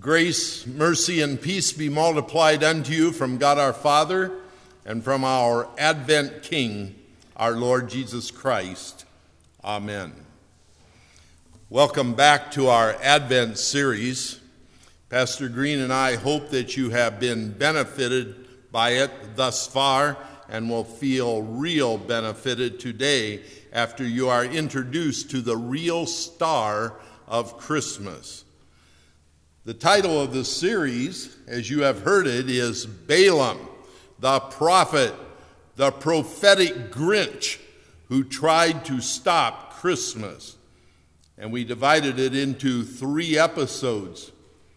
Grace, mercy, and peace be multiplied unto you from God our Father and from our Advent King, our Lord Jesus Christ. Amen. Welcome back to our Advent series. Pastor Green and I hope that you have been benefited by it thus far and will feel real benefited today after you are introduced to the real star of Christmas. The title of the series, as you have heard it, is Balaam, the prophet, the prophetic Grinch who tried to stop Christmas. And we divided it into 3 episodes.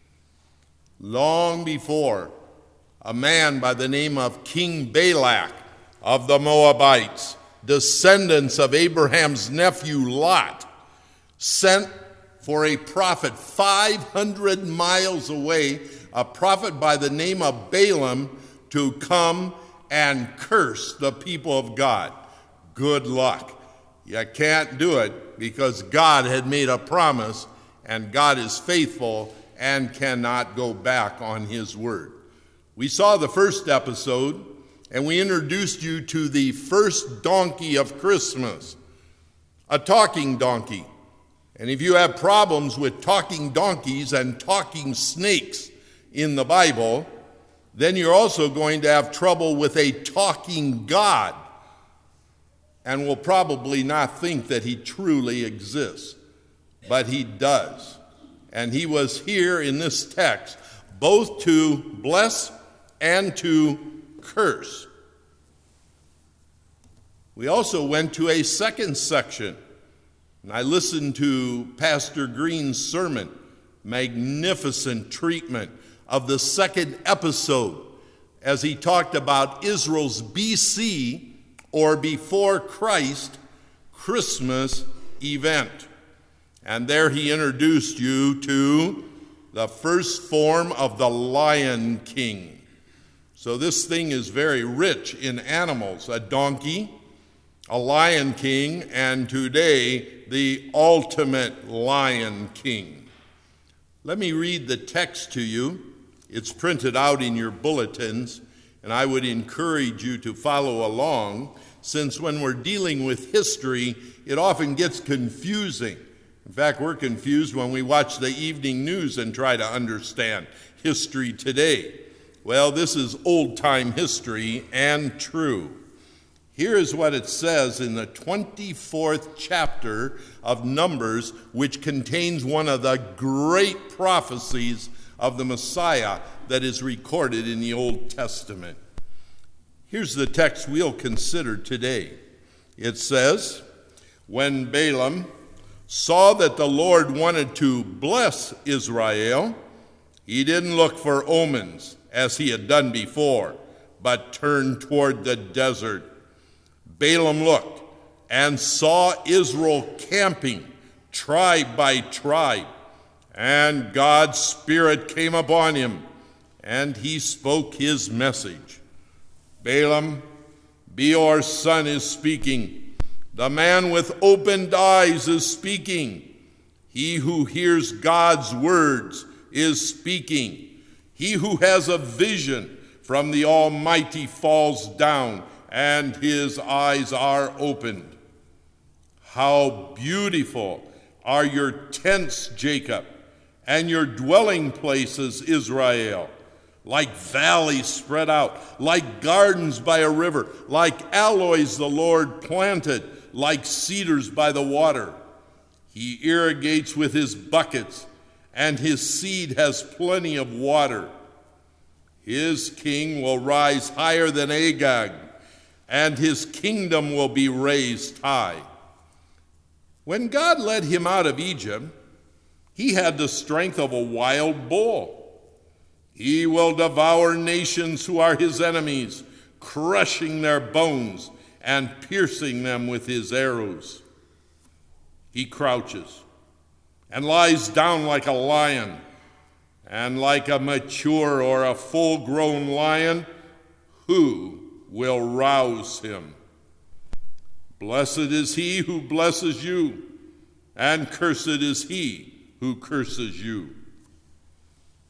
Long before, a man by the name of King Balak of the Moabites, descendants of Abraham's nephew Lot, sent for a prophet 500 miles away, a prophet by the name of Balaam, to come and curse the people of God. Good luck. You can't do it because God had made a promise, and God is faithful and cannot go back on his word. We saw the first episode, and we introduced you to the first donkey of Christmas, a talking donkey. And if you have problems with talking donkeys and talking snakes in the Bible, then you're also going to have trouble with a talking God, and will probably not think that he truly exists. But he does. And he was here in this text both to bless and to curse. We also went to a second section. And I listened to Pastor Green's sermon, magnificent treatment of the second episode, as he talked about Israel's BC, or before Christ, Christmas event. And there he introduced you to the first form of the Lion King. So this thing is very rich in animals, a donkey, a Lion King, and today, the ultimate Lion King. Let me read the text to you. It's printed out in your bulletins, and I would encourage you to follow along, since when we're dealing with history, it often gets confusing. In fact, we're confused when we watch the evening news and try to understand history today. Well, this is old-time history and true. Here is what it says in the 24th chapter of Numbers, which contains one of the great prophecies of the Messiah that is recorded in the Old Testament. Here's the text we'll consider today. It says, "When Balaam saw that the Lord wanted to bless Israel, he didn't look for omens as he had done before, but turned toward the desert. Balaam looked and saw Israel camping, tribe by tribe, and God's Spirit came upon him, and he spoke his message. Balaam, Beor's son, is speaking. The man with opened eyes is speaking. He who hears God's words is speaking. He who has a vision from the Almighty falls down, and his eyes are opened. How beautiful are your tents, Jacob, and your dwelling places, Israel, like valleys spread out, like gardens by a river, like aloes the Lord planted, like cedars by the water. He irrigates with his buckets, and his seed has plenty of water. His king will rise higher than Agag, and his kingdom will be raised high. When God led him out of Egypt, he had the strength of a wild bull. He will devour nations who are his enemies, crushing their bones and piercing them with his arrows. He crouches and lies down like a lion, and like a mature or a full-grown lion, who will rouse him? Blessed is he who blesses you, and cursed is he who curses you.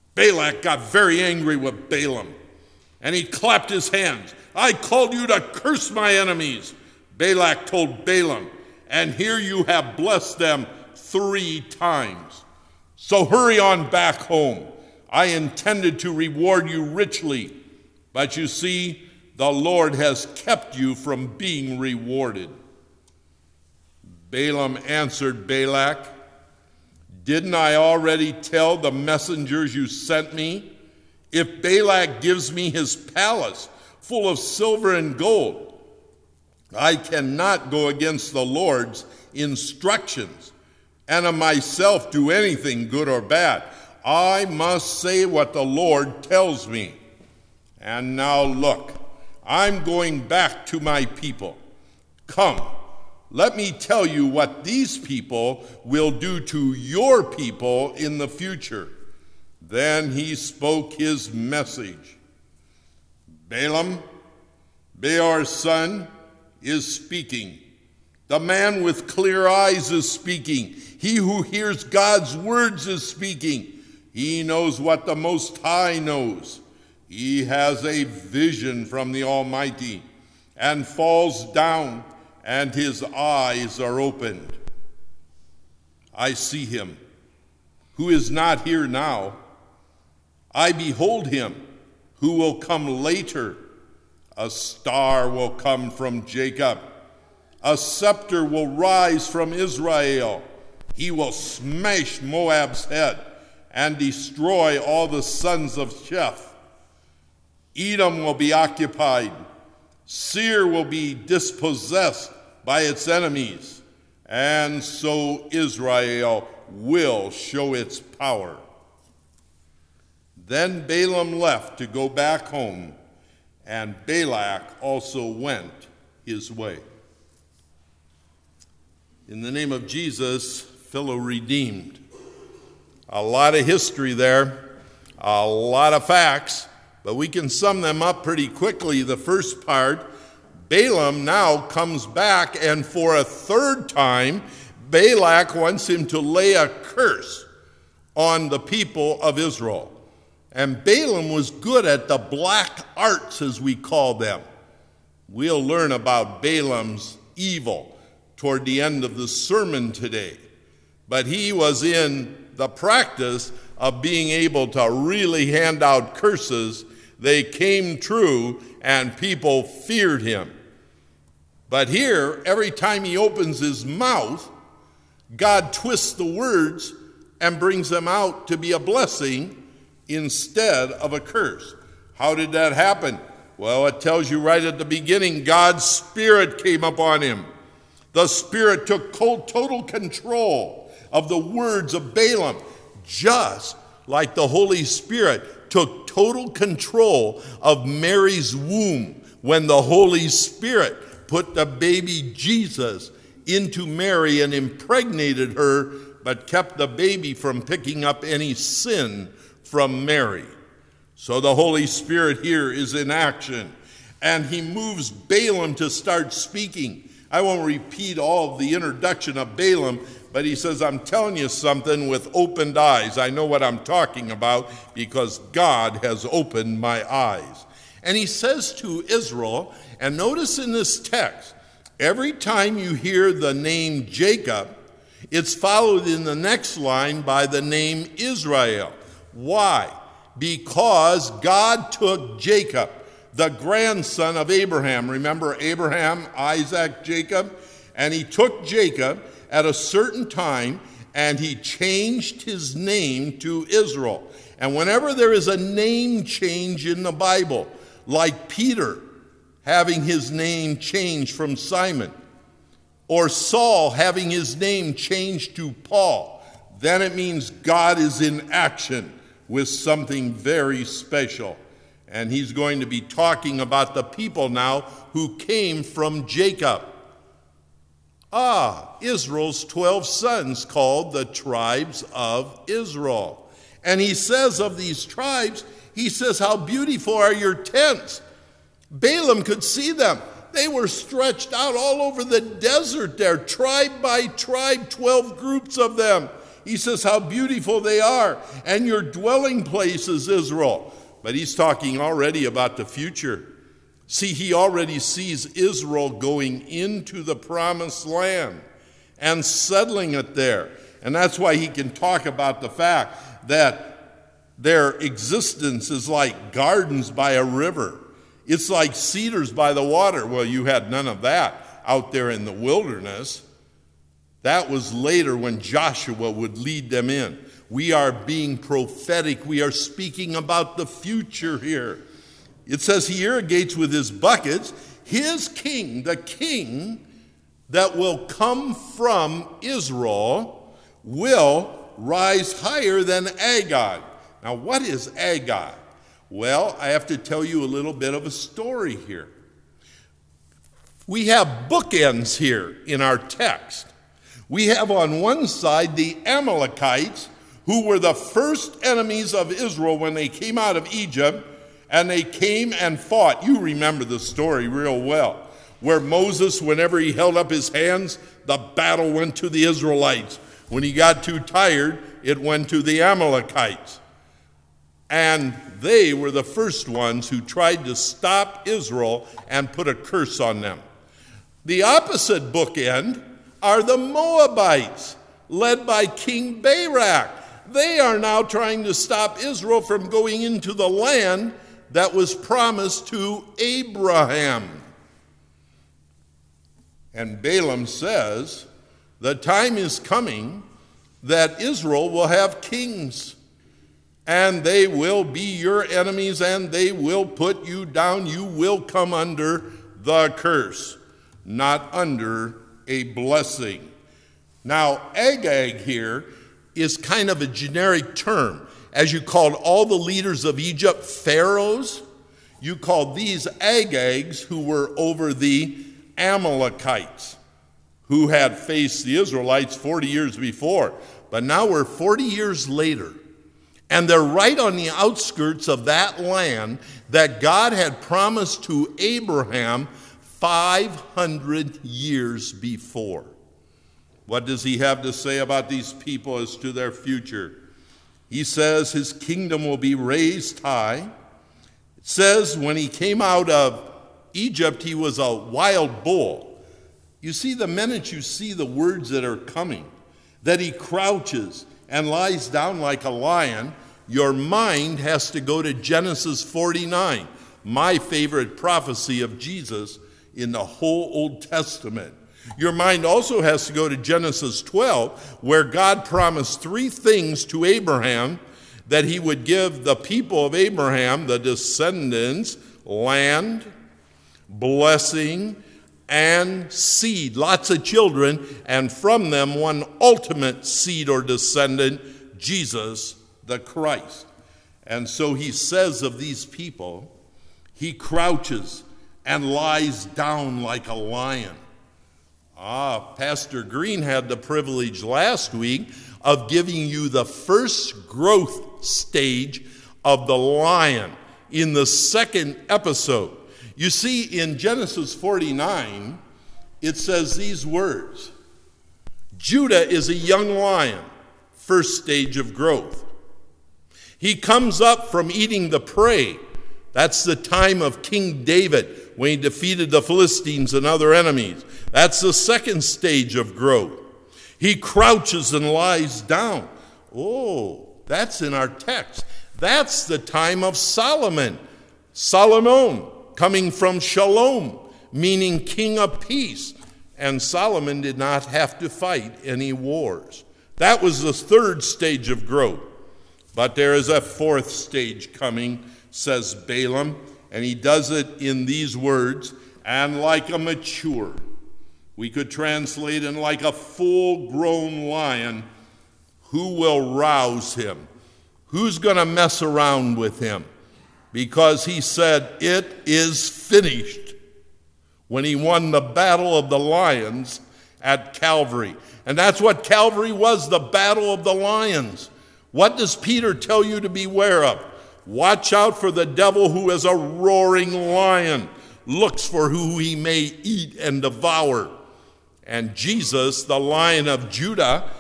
Balak got very angry with Balaam, and he clapped his hands. I called you to curse my enemies, Balak told Balaam, and here you have blessed them 3 times. So hurry on back home. I intended to reward you richly, but you see, the Lord has kept you from being rewarded. Balaam answered Balak, didn't I already tell the messengers you sent me? If Balak gives me his palace full of silver and gold, I cannot go against the Lord's instructions and of myself do anything good or bad. I must say what the Lord tells me. And now look, I'm going back to my people. Come, let me tell you what these people will do to your people in the future. Then he spoke his message. Balaam, Beor's son, is speaking. The man with clear eyes is speaking. He who hears God's words is speaking. He knows what the Most High knows. He has a vision from the Almighty and falls down, and his eyes are opened. I see him, who is not here now. I behold him, who will come later. A star will come from Jacob. A scepter will rise from Israel. He will smash Moab's head and destroy all the sons of Sheph. Edom will be occupied. Seir will be dispossessed by its enemies. And so Israel will show its power. Then Balaam left to go back home, and Balak also went his way. In the name of Jesus, fellow redeemed. A lot of history there, a lot of facts, but we can sum them up pretty quickly. The first part, Balaam now comes back, and for a 3rd time, Balak wants him to lay a curse on the people of Israel. And Balaam was good at the black arts, as we call them. We'll learn about Balaam's evil toward the end of the sermon today. But he was in the practice of being able to really hand out curses. They came true, and people feared him. But here, every time he opens his mouth, God twists the words and brings them out to be a blessing instead of a curse. How did that happen? Well, it tells you right at the beginning, God's Spirit came upon him. The Spirit took total control of the words of Balaam, just like the Holy Spirit took total control of Mary's womb when the Holy Spirit put the baby Jesus into Mary and impregnated her, but kept the baby from picking up any sin from Mary. So the Holy Spirit here is in action, and he moves Balaam to start speaking. I won't repeat all of the introduction of Balaam, but he says, I'm telling you something with opened eyes. I know what I'm talking about because God has opened my eyes. And he says to Israel, and notice in this text, every time you hear the name Jacob, it's followed in the next line by the name Israel. Why? Because God took Jacob, the grandson of Abraham. Remember Abraham, Isaac, Jacob? And he took Jacob at a certain time, and he changed his name to Israel. And whenever there is a name change in the Bible, like Peter having his name changed from Simon, or Saul having his name changed to Paul, then it means God is in action with something very special. And he's going to be talking about the people now who came from Jacob. Israel's 12 sons, called the tribes of Israel. And he says of these tribes, he says, how beautiful are your tents. Balaam could see them. They were stretched out all over the desert there, tribe by tribe, 12 groups of them. He says how beautiful they are, and your dwelling place is Israel. But he's talking already about the future. See, he already sees Israel going into the promised land and settling it there. And that's why he can talk about the fact that their existence is like gardens by a river. It's like cedars by the water. Well, you had none of that out there in the wilderness. That was later when Joshua would lead them in. We are being prophetic. We are speaking about the future here. It says he irrigates with his buckets his king, the king that will come from Israel, will rise higher than Agag. Now, what is Agag? Well, I have to tell you a little bit of a story here. We have bookends here in our text. We have on one side the Amalekites, who were the first enemies of Israel when they came out of Egypt, and they came and fought. You remember the story real well, where Moses, whenever he held up his hands, the battle went to the Israelites. When he got too tired, it went to the Amalekites. And they were the first ones who tried to stop Israel and put a curse on them. The opposite bookend are the Moabites, led by King Barak. They are now trying to stop Israel from going into the land that was promised to Abraham. And Balaam says, the time is coming that Israel will have kings, and they will be your enemies, and they will put you down. You will come under the curse, not under a blessing. Now, Agag here is kind of a generic term. As you called all the leaders of Egypt pharaohs, you called these Agags who were over the Amalekites, who had faced the Israelites 40 years before. But now we're 40 years later, and they're right on the outskirts of that land that God had promised to Abraham 500 years before. What does he have to say about these people as to their future? He says his kingdom will be raised high. It says when he came out of Egypt, he was a wild bull. You see, the minute you see the words that are coming, that he crouches and lies down like a lion, your mind has to go to Genesis 49, my favorite prophecy of Jesus in the whole Old Testament. Your mind also has to go to Genesis 12, where God promised three things to Abraham, that he would give the people of Abraham, the descendants, land, blessing, and seed, lots of children, and from them one ultimate seed or descendant, Jesus the Christ. And so he says of these people, he crouches and lies down like a lion. Pastor Green had the privilege last week of giving you the first growth stage of the lion in the second episode. You see, in Genesis 49, it says these words: Judah is a young lion, first stage of growth. He comes up from eating the prey. That's the time of King David when he defeated the Philistines and other enemies. That's the second stage of growth. He crouches and lies down. Oh, that's in our text. That's the time of Solomon. Solomon, coming from Shalom, meaning king of peace. And Solomon did not have to fight any wars. That was the third stage of growth. But there is a fourth stage coming, says Balaam, and he does it in these words, and like a mature. We could translate in like a full-grown lion, who will rouse him? Who's going to mess around with him? Because he said, it is finished, when he won the battle of the lions at Calvary. And that's what Calvary was, the battle of the lions. What does Peter tell you to beware of? Watch out for the devil, who is a roaring lion, looks for who he may eat and devour. And Jesus, the Lion of Judah,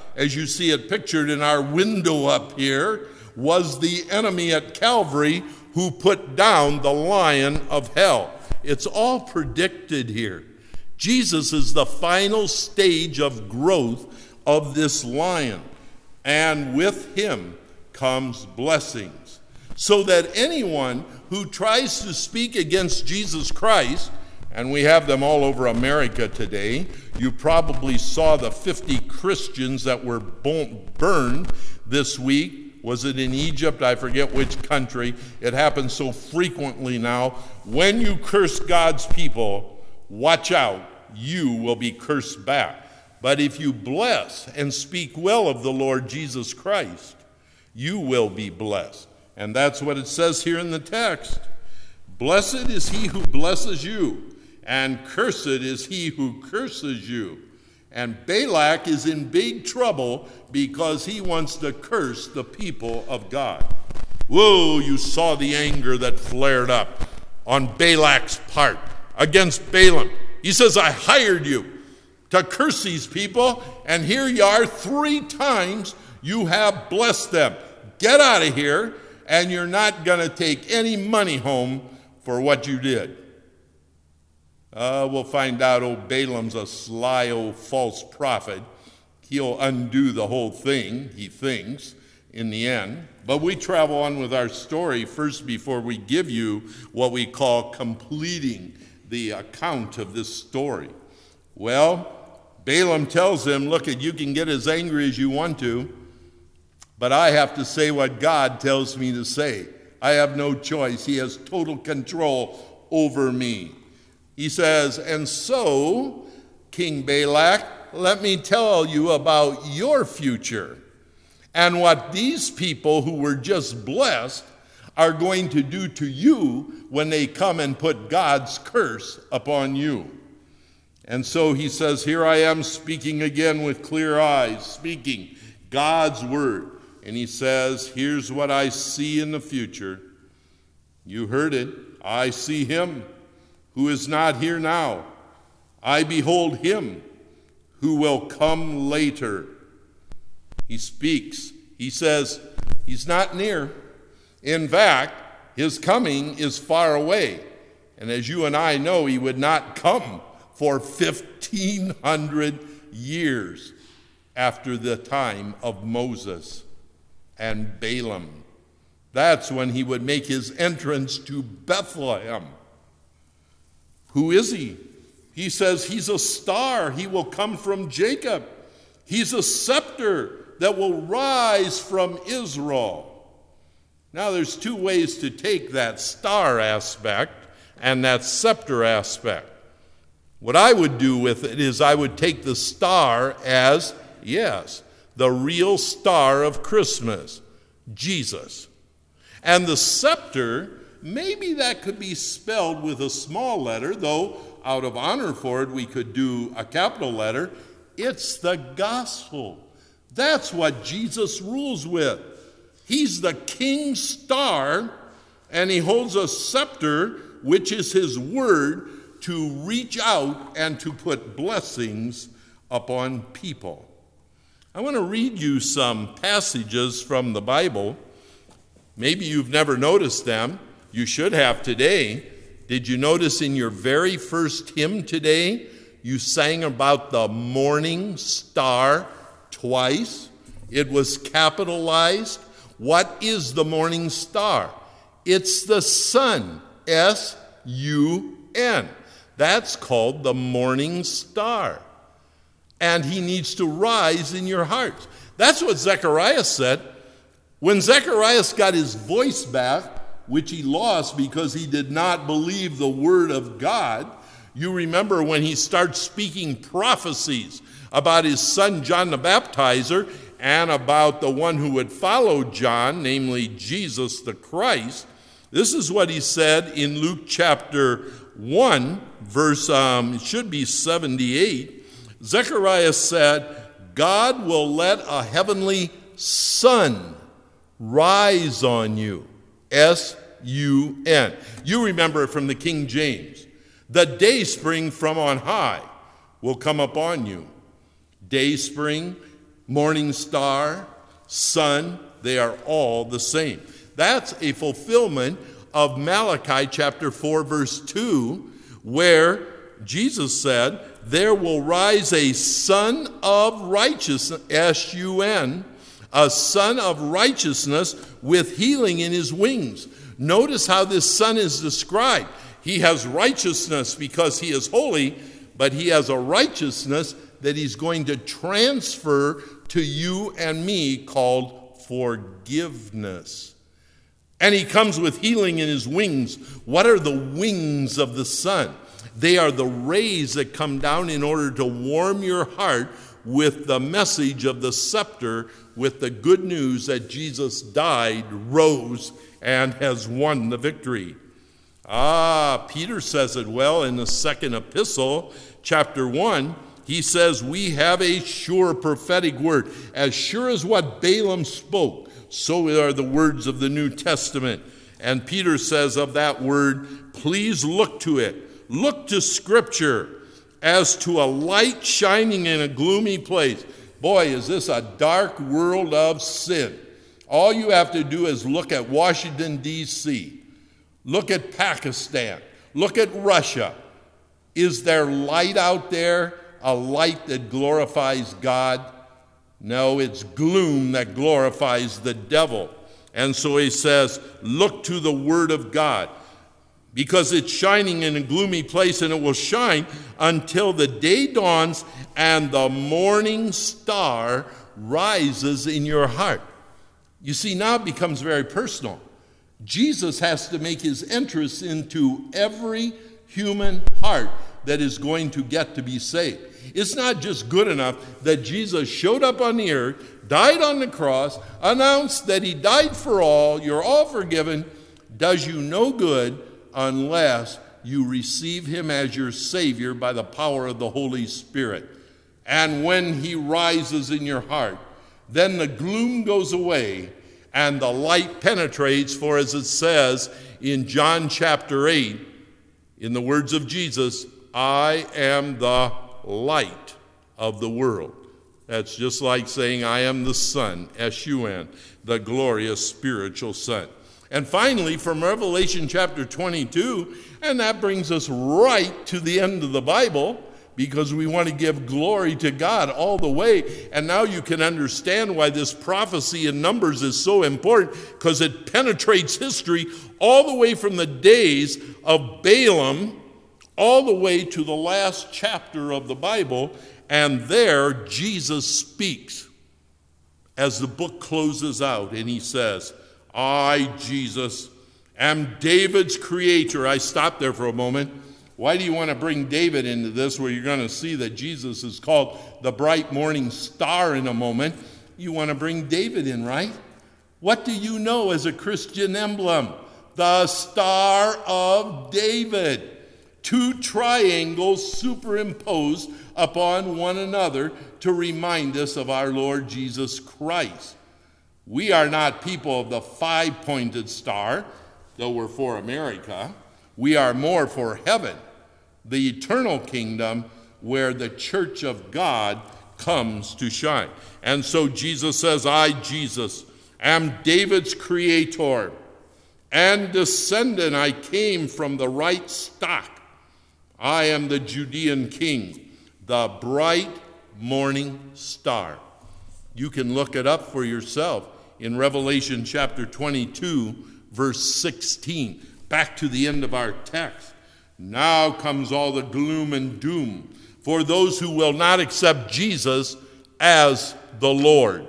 as you see it pictured in our window up here, was the enemy at Calvary who put down the lion of hell. It's all predicted here. Jesus is the final stage of growth of this lion, and with him comes blessings. So that anyone who tries to speak against Jesus Christ, and we have them all over America today. You probably saw the 50 Christians that were burned this week. Was it in Egypt? I forget which country. It happens so frequently now. When you curse God's people, watch out, you will be cursed back. But if you bless and speak well of the Lord Jesus Christ, you will be blessed. And that's what it says here in the text. Blessed is he who blesses you, and cursed is he who curses you. And Balak is in big trouble because he wants to curse the people of God. Whoa, you saw the anger that flared up on Balak's part against Balaam. He says, I hired you to curse these people, and here you are 3 times you have blessed them. Get out of here, and you're not going to take any money home for what you did. We'll find out old Balaam's a sly old false prophet. He'll undo the whole thing, he thinks, in the end. But we travel on with our story first before we give you what we call completing the account of this story. Well, Balaam tells him, look, you can get as angry as you want to, but I have to say what God tells me to say. I have no choice. He has total control over me. He says, and so, King Balak, let me tell you about your future and what these people who were just blessed are going to do to you when they come and put God's curse upon you. And so he says, here I am speaking again with clear eyes, speaking God's word. And he says, here's what I see in the future. You heard it. I see him who is not here now. I behold him who will come later. He speaks. He says, he's not near. In fact, his coming is far away. And as you and I know, he would not come for 1,500 years after the time of Moses and Balaam. That's when he would make his entrance to Bethlehem. Who is he? He says he's a star. He will come from Jacob. He's a scepter that will rise from Israel. Now there's 2 ways to take that star aspect and that scepter aspect. What I would do with it is I would take the star as, yes, the real star of Christmas, Jesus. And the scepter, maybe that could be spelled with a small letter, though out of honor for it we could do a capital letter. It's the gospel. That's what Jesus rules with. He's the king star, and he holds a scepter, which is his word, to reach out and to put blessings upon people. I want to read you some passages from the Bible. Maybe you've never noticed them. You should have today. Did you notice in your very first hymn today, you sang about the morning star twice? It was capitalized. What is the morning star? It's the sun, S-U-N. That's called the morning star. And he needs to rise in your hearts. That's what Zechariah said. When Zechariah got his voice back, which he lost because he did not believe the word of God, you remember when he starts speaking prophecies about his son John the Baptizer and about the one who would follow John, namely Jesus the Christ. This is what he said in Luke chapter 1, verse, it should be 78. Zechariah said, God will let a heavenly sun rise on you. S-U-N. You remember it from the King James. The day spring from on high will come upon you. Day spring, morning star, sun, they are all the same. That's a fulfillment of Malachi chapter 4, verse 2, where Jesus said, there will rise a son of righteousness, S-U-N, a son of righteousness with healing in his wings. Notice how this son is described. He has righteousness because he is holy, but he has a righteousness that he's going to transfer to you and me called forgiveness. And he comes with healing in his wings. What are the wings of the sun? They are the rays that come down in order to warm your heart with the message of the scepter, with the good news that Jesus died, rose, and has won the victory. Peter says it well in the second epistle, chapter 1. He says, we have a sure prophetic word. As sure as what Balaam spoke, so are the words of the New Testament. And Peter says of that word, please look to it. Look to Scripture as to a light shining in a gloomy place. Boy, is this a dark world of sin. All you have to do is look at Washington, D.C. Look at Pakistan. Look at Russia. Is there light out there? A light that glorifies God? No, it's gloom that glorifies the devil. And so he says, look to the Word of God, because it's shining in a gloomy place, and it will shine until the day dawns and the morning star rises in your heart. You see, now it becomes very personal. Jesus has to make his entrance into every human heart that is going to get to be saved. It's not just good enough that Jesus showed up on the earth, died on the cross, announced that he died for all, you're all forgiven. Does you no good unless you receive him as your Savior by the power of the Holy Spirit. And when he rises in your heart, then the gloom goes away and the light penetrates, for as it says in John chapter 8, in the words of Jesus, I am the light of the world. That's just like saying I am the Son, S-U-N, the glorious spiritual Son. And finally, from Revelation chapter 22, and that brings us right to the end of the Bible, because we want to give glory to God all the way. And now you can understand why this prophecy in Numbers is so important, because it penetrates history all the way from the days of Balaam all the way to the last chapter of the Bible. And there Jesus speaks as the book closes out, and he says, I, Jesus, am David's creator. I stopped there for a moment. Why do you want to bring David into this, where you're going to see that Jesus is called the bright morning star in a moment? You want to bring David in, right? What do you know as a Christian emblem? The Star of David. Two triangles superimposed upon one another to remind us of our Lord Jesus Christ. We are not people of the five-pointed star, though we're for America. We are more for heaven, the eternal kingdom where the church of God comes to shine. And so Jesus says, I, Jesus, am David's creator and descendant. I came from the right stock. I am the Judean king, the bright morning star. You can look it up for yourself in Revelation chapter 22, verse 16. Back to the end of our text. Now comes all the gloom and doom for those who will not accept Jesus as the Lord.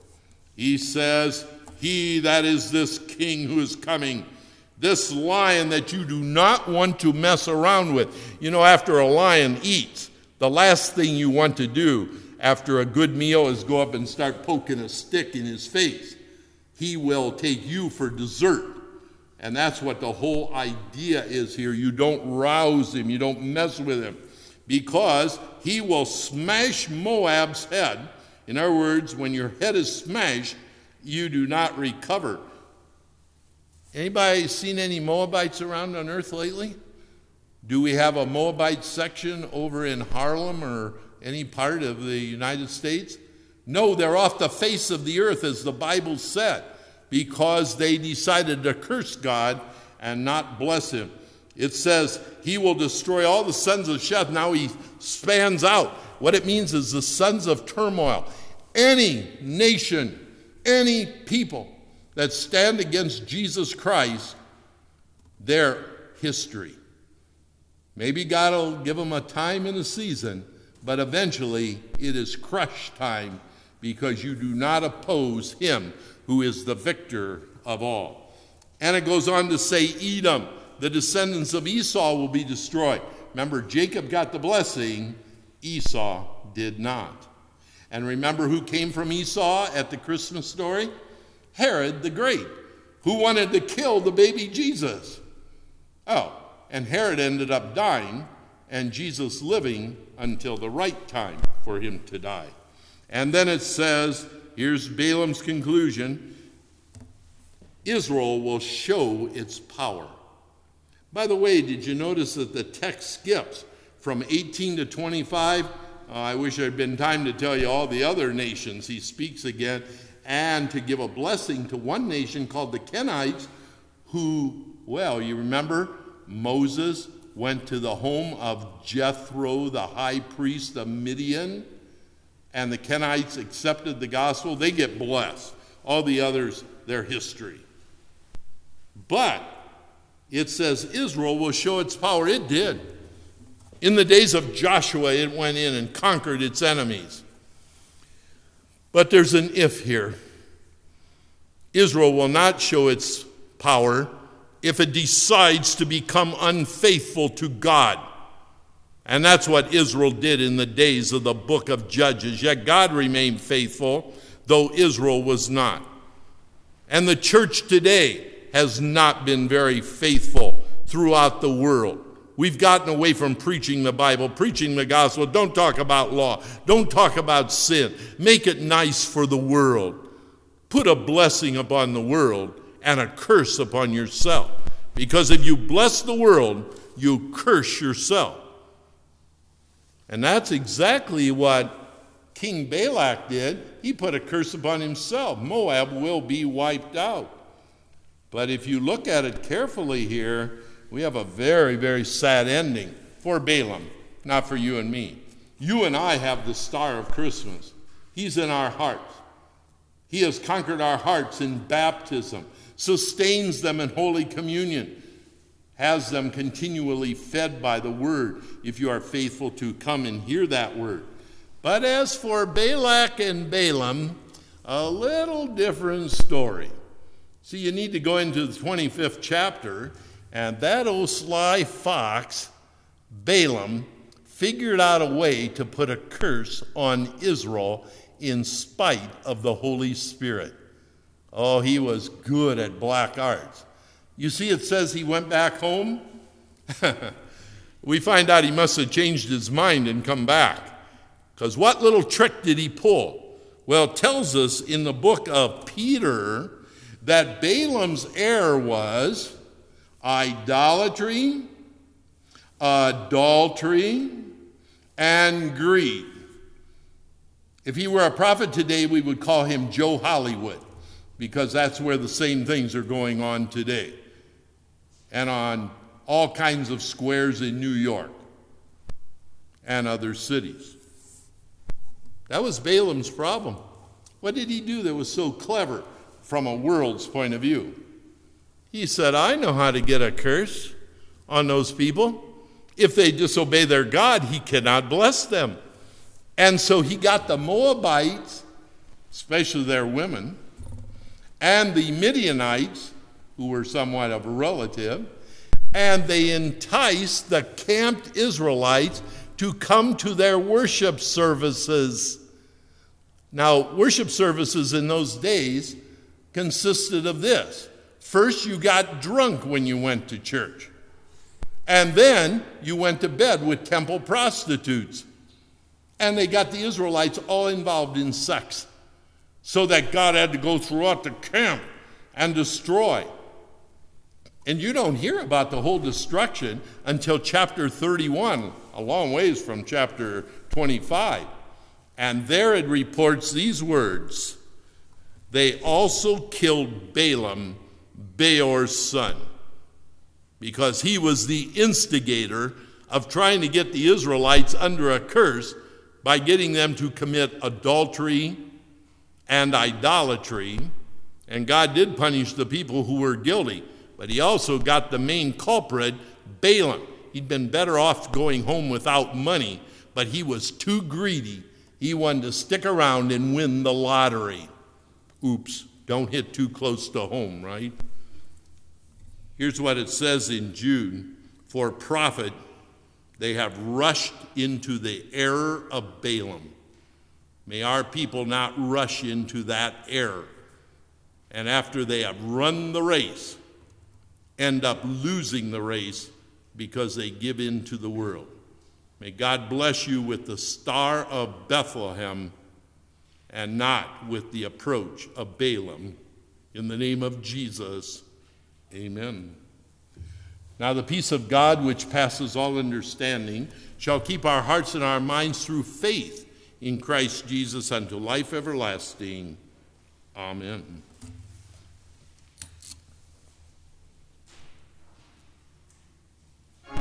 He says, he that is this king who is coming, this lion that you do not want to mess around with. You know, after a lion eats, the last thing you want to do after a good meal is go up and start poking a stick in his face. He will take you for dessert. And that's what the whole idea is here. You don't rouse him. You don't mess with him. Because he will smash Moab's head. In other words, when your head is smashed, you do not recover. Anybody seen any Moabites around on earth lately? Do we have a Moabite section over in Harlem or any part of the United States? No, they're off the face of the earth, as the Bible said, because they decided to curse God and not bless him. It says he will destroy all the sons of Sheth. Now he spans out. What it means is the sons of turmoil. Any nation, any people that stand against Jesus Christ, their history. Maybe God will give them a time and a season, but eventually it is crush time, because you do not oppose him who is the victor of all. And it goes on to say Edom, the descendants of Esau, will be destroyed. Remember, Jacob got the blessing, Esau did not. And remember who came from Esau at the Christmas story? Herod the Great, who wanted to kill the baby Jesus. Oh, and Herod ended up dying, and Jesus living until the right time for him to die. And then it says, here's Balaam's conclusion, Israel will show its power. By the way, did you notice that the text skips from 18 to 25? I wish there had been time to tell you all the other nations he speaks again, and to give a blessing to one nation called the Kenites, who, well, you remember Moses went to the home of Jethro, the high priest of Midian, and the Kenites accepted the gospel. They get blessed. All the others, their history. But it says Israel will show its power. It did. In the days of Joshua, it went in and conquered its enemies. But there's an if here. Israel will not show its power if it decides to become unfaithful to God. And that's what Israel did in the days of the book of Judges. Yet God remained faithful, though Israel was not. And the church today has not been very faithful throughout the world. We've gotten away from preaching the Bible, preaching the gospel. Don't talk about law. Don't talk about sin. Make it nice for the world. Put a blessing upon the world and a curse upon yourself. Because if you bless the world, you curse yourself. And that's exactly what King Balak did. He put a curse upon himself. Moab will be wiped out. But if you look at it carefully here, we have a very, very sad ending for Balaam, not for you and me. You and I have the star of Christmas. He's in our hearts. He has conquered our hearts in baptism, sustains them in Holy Communion, has them continually fed by the word, if you are faithful to come and hear that word. But as for Balak and Balaam, a little different story. See, you need to go into the 25th chapter, and that old sly fox, Balaam, figured out a way to put a curse on Israel in spite of the Holy Spirit. Oh, he was good at black arts. You see, it says he went back home. We find out he must have changed his mind and come back. Because what little trick did he pull? Well, it tells us in the book of Peter that Balaam's error was idolatry, adultery, and greed. If he were a prophet today, we would call him Joe Hollywood, because that's where the same things are going on today, and on all kinds of squares in New York and other cities. That was Balaam's problem. What did he do that was so clever from a world's point of view? He said, I know how to get a curse on those people. If they disobey their God, he cannot bless them. And so he got the Moabites, especially their women, and the Midianites, who were somewhat of a relative, and they enticed the camped Israelites to come to their worship services. Now, worship services in those days consisted of this. First, you got drunk when you went to church. And then you went to bed with temple prostitutes. And they got the Israelites all involved in sex, so that God had to go throughout the camp and destroy. And you don't hear about the whole destruction until chapter 31, a long ways from chapter 25. And there it reports these words: they also killed Balaam, Beor's son, because he was the instigator of trying to get the Israelites under a curse by getting them to commit adultery and idolatry. And God did punish the people who were guilty, but he also got the main culprit, Balaam. He'd been better off going home without money, but he was too greedy. He wanted to stick around and win the lottery. Oops, don't hit too close to home, right? Here's what it says in Jude: for profit they have rushed into the error of Balaam. May our people not rush into that error, and after they have run the race, end up losing the race because they give in to the world. May God bless you with the Star of Bethlehem and not with the approach of Balaam. In the name of Jesus, amen. Now the peace of God, which passes all understanding, shall keep our hearts and our minds through faith in Christ Jesus unto life everlasting. Amen.